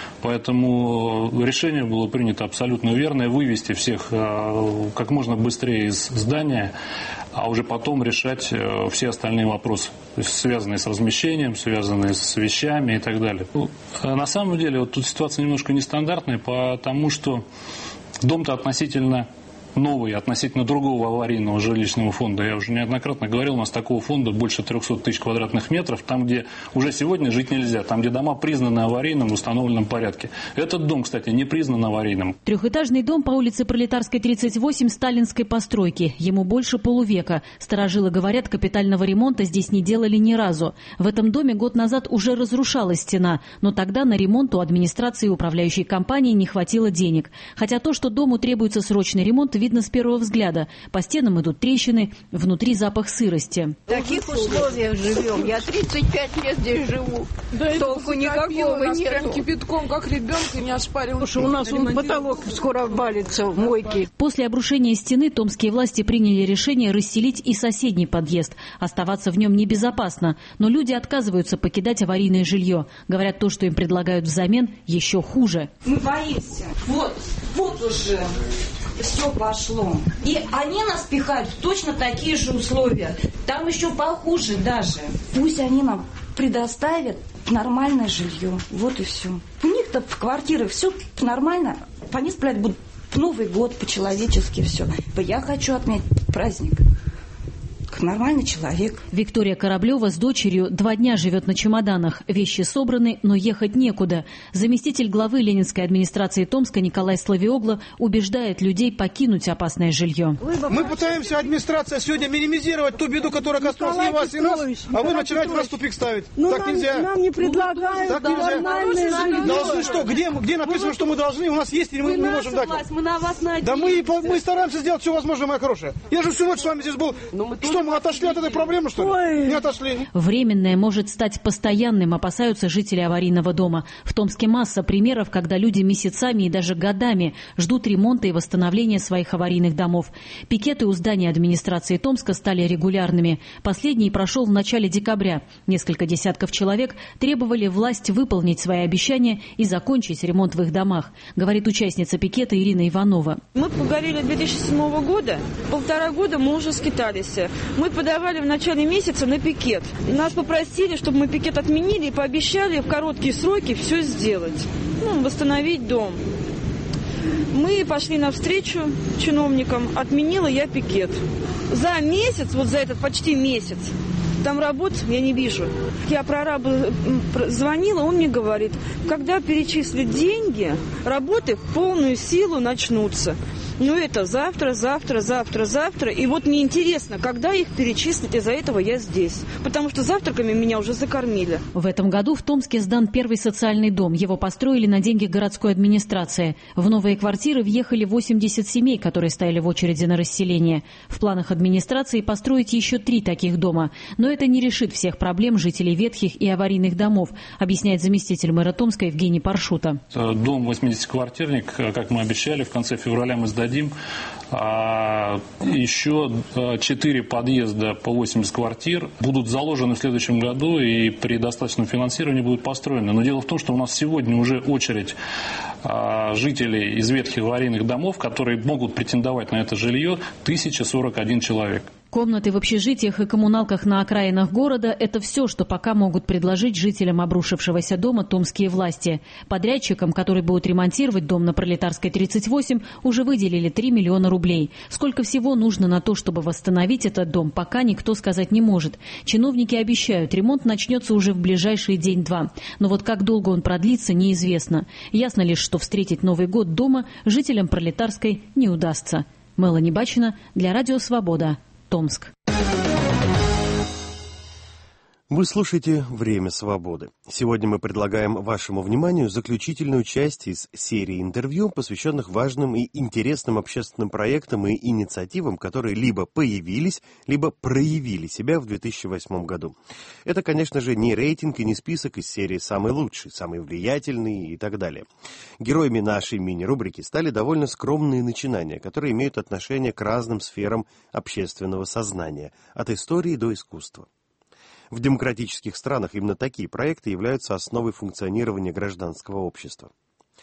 Поэтому решение было принято абсолютно верное, вывести всех как можно быстрее из здания, а уже потом решать все остальные вопросы, связанные с размещением, связанные с вещами и так далее. На самом деле, вот тут ситуация немножко нестандартная, потому что дом-то относительно новый, относительно другого аварийного жилищного фонда. Я уже неоднократно говорил, у нас такого фонда больше трехсот тысяч квадратных метров, там, где уже сегодня жить нельзя, там, где дома признаны аварийным в установленном порядке. Этот дом, кстати, не признан аварийным. Трехэтажный дом по улице Пролетарской, тридцать восемь, сталинской постройки. Ему больше полувека. Старожилы говорят, капитального ремонта здесь не делали ни разу. В этом доме год назад уже разрушалась стена, но тогда на ремонт у администрации и управляющей компании не хватило денег. Хотя то, что дому требуется срочный ремонт, видно с первого взгляда. По стенам идут трещины, внутри запах сырости. В таких условиях живем. Я тридцать пять лет здесь живу. Да толку никакого нет. Кипятком, как ребенка не ошпарил. Слушай, у нас он потолок скоро обвалится в мойке. После обрушения стены томские власти приняли решение расселить и соседний подъезд. Оставаться в нем небезопасно. Но люди отказываются покидать аварийное жилье. Говорят, то, что им предлагают взамен, еще хуже. Мы боимся. Вот, вот уже все пошло. И они нас пихают в точно такие же условия. Там еще похуже даже. Пусть они нам предоставят нормальное жилье. Вот и все. У них-то в квартирах все нормально. Они сплять будут в Новый год по-человечески все. Я хочу отметить праздник. Как нормальный человек. Виктория Кораблева с дочерью два дня живет на чемоданах. Вещи собраны, но ехать некуда. Заместитель главы Ленинской администрации Томска Николай Славиогло убеждает людей покинуть опасное жилье. Мы пытаемся, администрация, сегодня минимизировать ту беду, которая коснулась и вас, и нас, а вы начинаете нас в тупик ставить. Ну, так нам, нельзя. Нам не предлагают так нельзя. нормальное Должны что? Где, где написано, что мы должны? У нас есть, или мы, мы можем дать? Власть, мы на вас надеемся. Да мы, мы стараемся сделать все возможное, моя хорошая. Я же всю ночь с вами здесь был. Что, мы отошли от этой проблемы, что ли? Ой. Не отошли. Временное может стать постоянным, опасаются жители аварийного дома. В Томске масса примеров, когда люди месяцами и даже годами ждут ремонта и восстановления своих аварийных домов. Пикеты у здания администрации Томска стали регулярными. Последний прошел в начале декабря. Несколько десятков человек требовали власть выполнить свои обещания и закончить ремонт в их домах, говорит участница пикета Ирина Иванова. Мы погорели две тысячи седьмого года. Полтора года мы уже скитались. Мы подавали в начале месяца на пикет. Нас попросили, чтобы мы пикет отменили и пообещали в короткие сроки все сделать. Ну, восстановить дом. Мы пошли навстречу чиновникам, отменила я пикет. За месяц, вот за этот почти месяц, Там работ я не вижу. Я прораба звонила, он мне говорит, когда перечислят деньги, работы в полную силу начнутся. Ну это завтра, завтра, завтра, завтра. И вот мне интересно, когда их перечислят, из-за этого я здесь. Потому что завтраками меня уже закормили. В этом году в Томске сдан первый социальный дом. Его построили на деньги городской администрации. В новые квартиры въехали восемьдесят семей, которые стояли в очереди на расселение. В планах администрации построить еще три таких дома. Но это не решит всех проблем жителей ветхих и аварийных домов, объясняет заместитель мэра Томска Евгений Паршута. Дом восьмидесятиквартирник, как мы обещали, в конце февраля мы сдадим. А еще четыре подъезда по восемьдесят квартир будут заложены в следующем году и при достаточном финансировании будут построены. Но дело в том, что у нас сегодня уже очередь жителей из ветхих аварийных домов, которые могут претендовать на это жилье, тысяча сорок один человек. Комнаты в общежитиях и коммуналках на окраинах города – это все, что пока могут предложить жителям обрушившегося дома томские власти. Подрядчикам, которые будут ремонтировать дом на Пролетарской тридцать восемь, уже выделили три миллиона рублей. Сколько всего нужно на то, чтобы восстановить этот дом, пока никто сказать не может. Чиновники обещают, ремонт начнется уже в ближайшие день-два. Но вот как долго он продлится, неизвестно. Ясно лишь, что встретить Новый год дома жителям Пролетарской не удастся. Мелани Бачина для Радио Свобода. Томск. Вы слушаете «Время свободы». Сегодня мы предлагаем вашему вниманию заключительную часть из серии интервью, посвященных важным и интересным общественным проектам и инициативам, которые либо появились, либо проявили себя в две тысячи восьмом году. Это, конечно же, не рейтинг и не список из серии «Самый лучший», «Самый влиятельный» и так далее. Героями нашей мини-рубрики стали довольно скромные начинания, которые имеют отношение к разным сферам общественного сознания, от истории до искусства. В демократических странах именно такие проекты являются основой функционирования гражданского общества.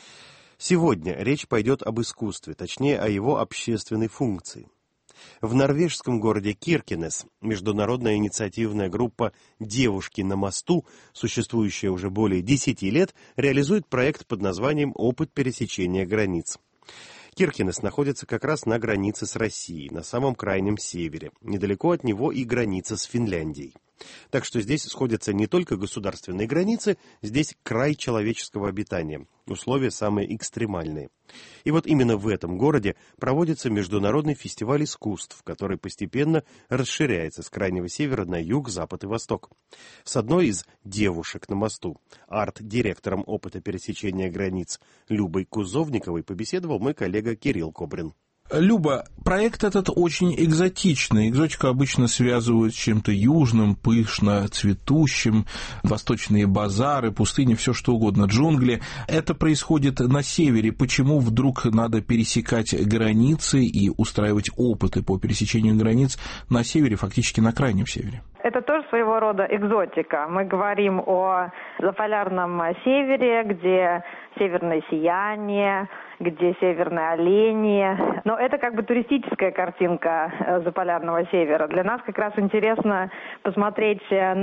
Сегодня речь пойдет об искусстве, точнее о его общественной функции. В норвежском городе Киркенес международная инициативная группа «Девушки на мосту», существующая уже более десяти лет, реализует проект под названием «Опыт пересечения границ». Киркенес находится как раз на границе с Россией, на самом крайнем севере. Недалеко от него и граница с Финляндией. Так что здесь сходятся не только государственные границы, здесь край человеческого обитания, условия самые экстремальные. И вот именно в этом городе проводится международный фестиваль искусств, который постепенно расширяется с крайнего севера на юг, запад и восток. С одной из девушек на мосту, арт-директором опыта пересечения границ Любой Кузовниковой, побеседовал мой коллега Кирилл Кобрин. Люба, проект этот очень экзотичный. Экзотику обычно связывают с чем-то южным, пышно цветущим, восточные базары, пустыни, все что угодно, джунгли. Это происходит на севере. Почему вдруг надо пересекать границы и устраивать опыты по пересечению границ на севере, фактически на крайнем севере? Это тоже своего рода экзотика. Мы говорим о заполярном севере, где северное сияние, где северные олени. Но это как бы туристическая картинка заполярного севера. Для нас как раз интересно посмотреть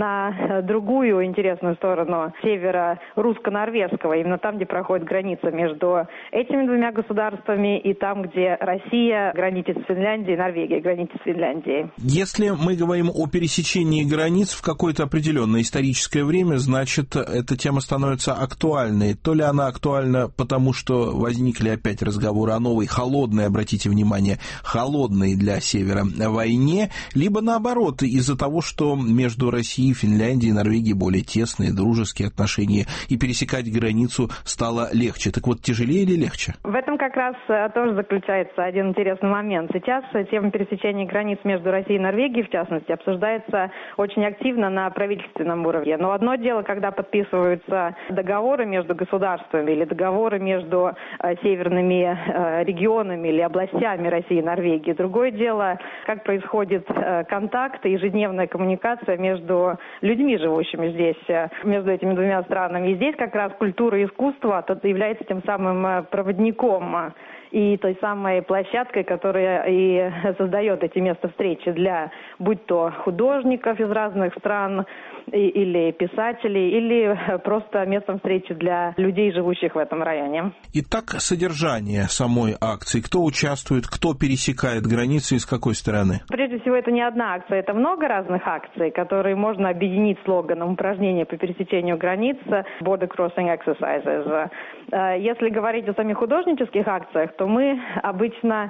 на другую интересную сторону севера русско-норвежского. Именно там, где проходит граница между этими двумя государствами и там, где Россия граничит с Финляндией, Норвегия граничит с Финляндией. Если мы говорим о пересечении границ в какое-то определенное историческое время, значит, эта тема становится актуальной. То ли она актуальна, потому что возникли опять разговоры о новой холодной, обратите внимание, холодной для Севера войне, либо наоборот, из-за того, что между Россией, Финляндией и Норвегией более тесные дружеские отношения, и пересекать границу стало легче. Так вот, тяжелее или легче? В этом как раз тоже заключается один интересный момент. Сейчас тема пересечения границ между Россией и Норвегией, в частности, обсуждается очень активно на правительственном уровне. Но одно дело, когда подписываются договоры между государствами или договоры между северными регионами или областями России и Норвегии. Другое дело, как происходит контакт и ежедневная коммуникация между людьми, живущими здесь, между этими двумя странами. И здесь как раз культура и искусство является тем самым проводником. и той самой площадкой, которая и создает эти места встречи для, будь то художников из разных стран, или писателей, или просто местом встречи для людей, живущих в этом районе. Итак, содержание самой акции. Кто участвует, кто пересекает границы и с какой стороны? Прежде всего, это не одна акция, это много разных акций, которые можно объединить слоганом упражнения по пересечению границ Border Crossing Exercises. Если говорить о самих художнических акциях, то мы обычно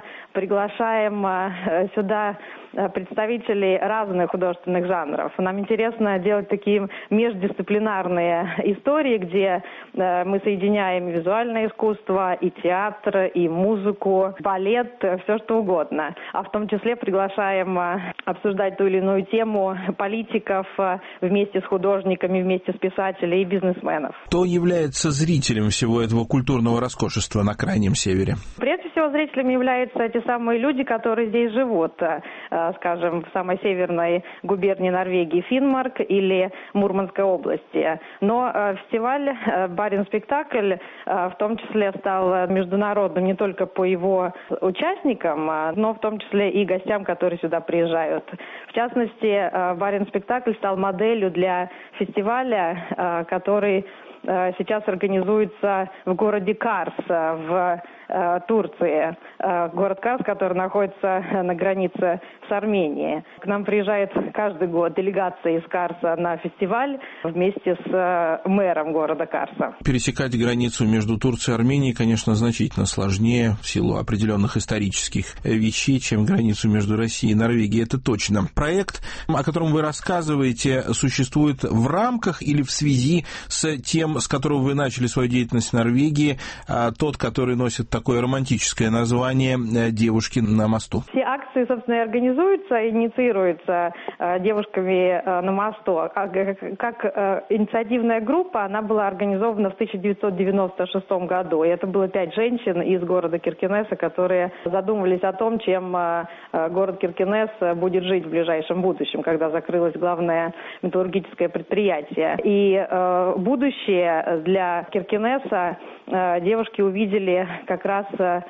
приглашаем сюда представителей разных художественных жанров. Нам интересно делать такие междисциплинарные истории, где мы соединяем визуальное искусство, и театр, и музыку, балет, все что угодно. А в том числе приглашаем обсуждать ту или иную тему политиков вместе с художниками, вместе с писателями и бизнесменов. Кто является зрителем всего этого культурного роскошества на Крайнем Севере? Прежде всего, зрителями являются те самые люди, которые здесь живут, скажем, в самой северной губернии Норвегии, Финмарк или Мурманской области. Но фестиваль «Баренц-спектакль» в том числе стал международным не только по его участникам, но в том числе и гостям, которые сюда приезжают. В частности, «Баренц-спектакль» стал моделью для фестиваля, который сейчас организуется в городе Карс в Турции. Город Карс, который находится на границе с Арменией. К нам приезжает каждый год делегация из Карса на фестиваль вместе с мэром города Карса. Пересекать границу между Турцией и Арменией, конечно, значительно сложнее в силу определенных исторических вещей, чем границу между Россией и Норвегией. Это точно. Проект, о котором вы рассказываете, существует в рамках или в связи с тем, с которого вы начали свою деятельность в Норвегии, тот, который носит такое романтическое название «Девушки на мосту». Все акции, собственно, и организуются, инициируются девушками на мосту. Как инициативная группа, она была организована в тысяча девятьсот девяносто шестом году. И это было пять женщин из города Киркенеса, которые задумывались о том, чем город Киркенес будет жить в ближайшем будущем, когда закрылось главное металлургическое предприятие. И будущее для Киркенеса девушки увидели как раз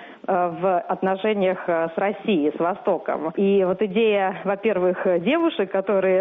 в отношениях с Россией, с Востоком. И вот идея, во-первых, девушек, которые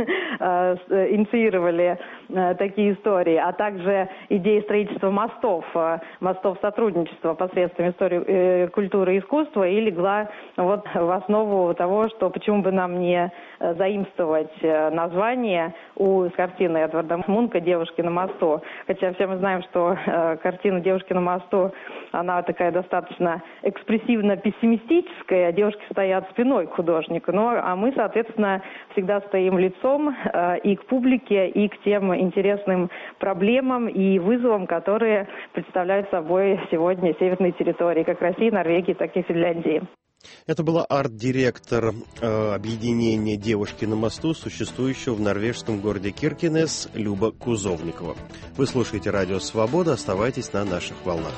инициировали такие истории, а также идея строительства мостов, мостов сотрудничества посредством истории культуры и искусства, и легла вот в основу того, что почему бы нам не заимствовать название у картины Эдварда Мунка «Девушки на мосту». Хотя все мы знаем, что картина «Девушки на мосту», она такая достаточно экспрессивно-пессимистическая, девушки стоят спиной к художнику, ну, а мы, соответственно, всегда стоим лицом э, и к публике, и к тем интересным проблемам и вызовам, которые представляют собой сегодня северные территории, как России, Норвегии, так и Финляндии. Это была арт-директор э, объединения «Девушки на мосту», существующего в норвежском городе Киркенес, Люба Кузовникова. Вы слушаете «Радио Свобода», оставайтесь на наших волнах.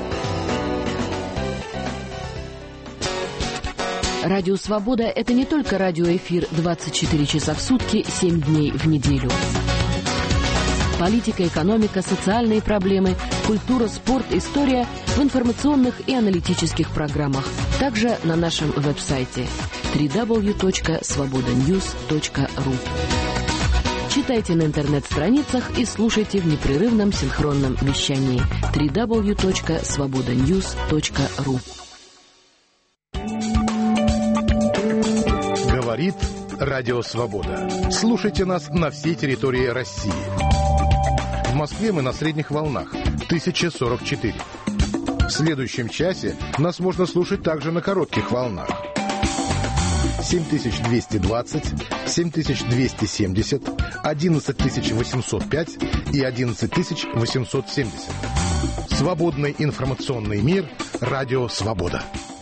Радио «Свобода» — это не только радиоэфир двадцать четыре часа в сутки, семь дней в неделю. Политика, экономика, социальные проблемы, культура, спорт, история в информационных и аналитических программах. Также на нашем веб-сайте дабл ю дабл ю дабл ю точка свобода ньюс точка ру. Читайте на интернет-страницах и слушайте в непрерывном синхронном вещании дабл ю дабл ю дабл ю точка свобода ньюс точка ру. Говорит Радио Свобода. Слушайте нас на всей территории России. В Москве мы на средних волнах тысяча сорок четыре. В следующем часе нас можно слушать также на коротких волнах. семь тысяч двести двадцать, семь тысяч двести семьдесят, одиннадцать тысяч восемьсот пять и одиннадцать тысяч восемьсот семьдесят. Свободный информационный мир. Радио Свобода.